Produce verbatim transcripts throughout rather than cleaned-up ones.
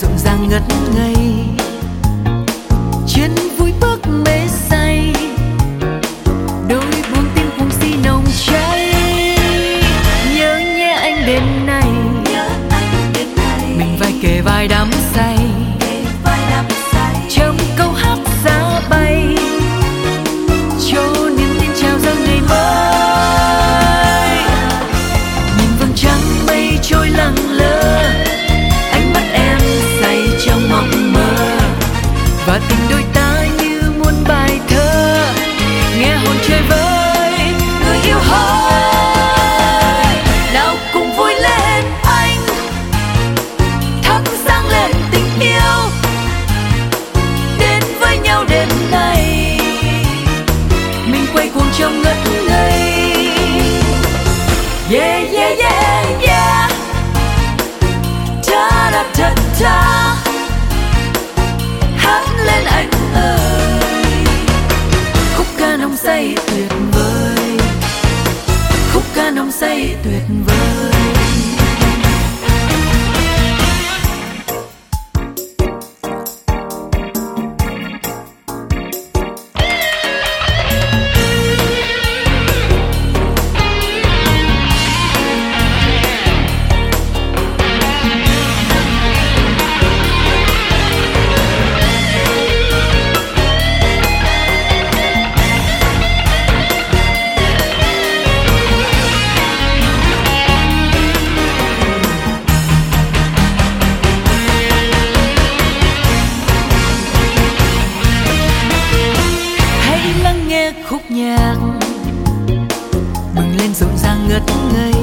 rộn ràng ngất ngây, chân vui bước mê say, đôi buông tim cuồng si nồng cháy. Nhớ nhé anh đêm nay, mình vai kề vai đắm say, trong câu hát giá bay, cho niềm tin chào dâng ngày mới. Nhìn vầng trăng mây trôi lặng lơ, ánh mắt em say trong mộng mơ, và tình đôi ta như muôn bài thơ, nghe hồn chơi với người yêu hỡi. Nào cùng vui lên anh, thắp sáng lên tình yêu, đến với nhau đêm nay, mình quay cuồng trong ngất ngây. Yeah yeah yeah yeah, ta da da da, hát lên anh ơi. Khúc ca nồng say tuyệt vời, khúc ca nồng say tuyệt vời. Khúc nhạc bừng lên rộn ràng ngất ngây,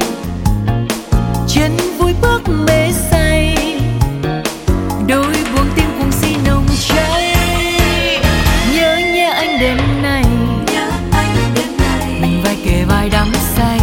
chân vui bước mê say, đôi buông tim cuồng si nồng cháy. Nhớ nhé anh đêm nay, mình vai kề vai đắm say,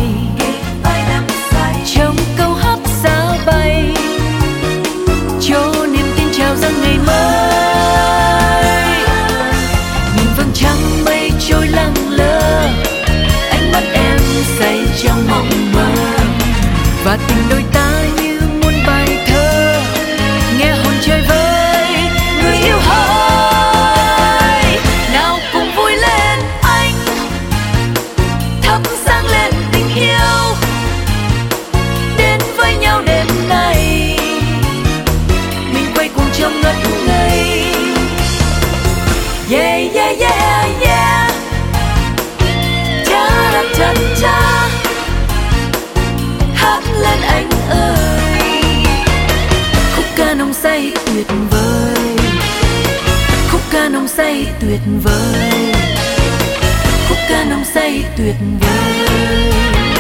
trong câu hát giá bay, cho niềm tin chào dâng ngày mới. Nhìn vầng trăng mây trôi lặng lơ, ánh mắt em say trong mộng mơ, và tình đôi ta như muôn bài thơ, nghe hồn chơi với người yêu hỡi. Nào cùng vui lên anh, thắp sáng lên tình yêu, đến với nhau đêm nay, mình quay cuồng trong ngất ngây. Yeah yeah yeah yeah, da da da da, hát lên anh ơi. Khúc ca nồng say tuyệt vời, khúc ca nồng say tuyệt vời, khúc ca nồng say tuyệt vời.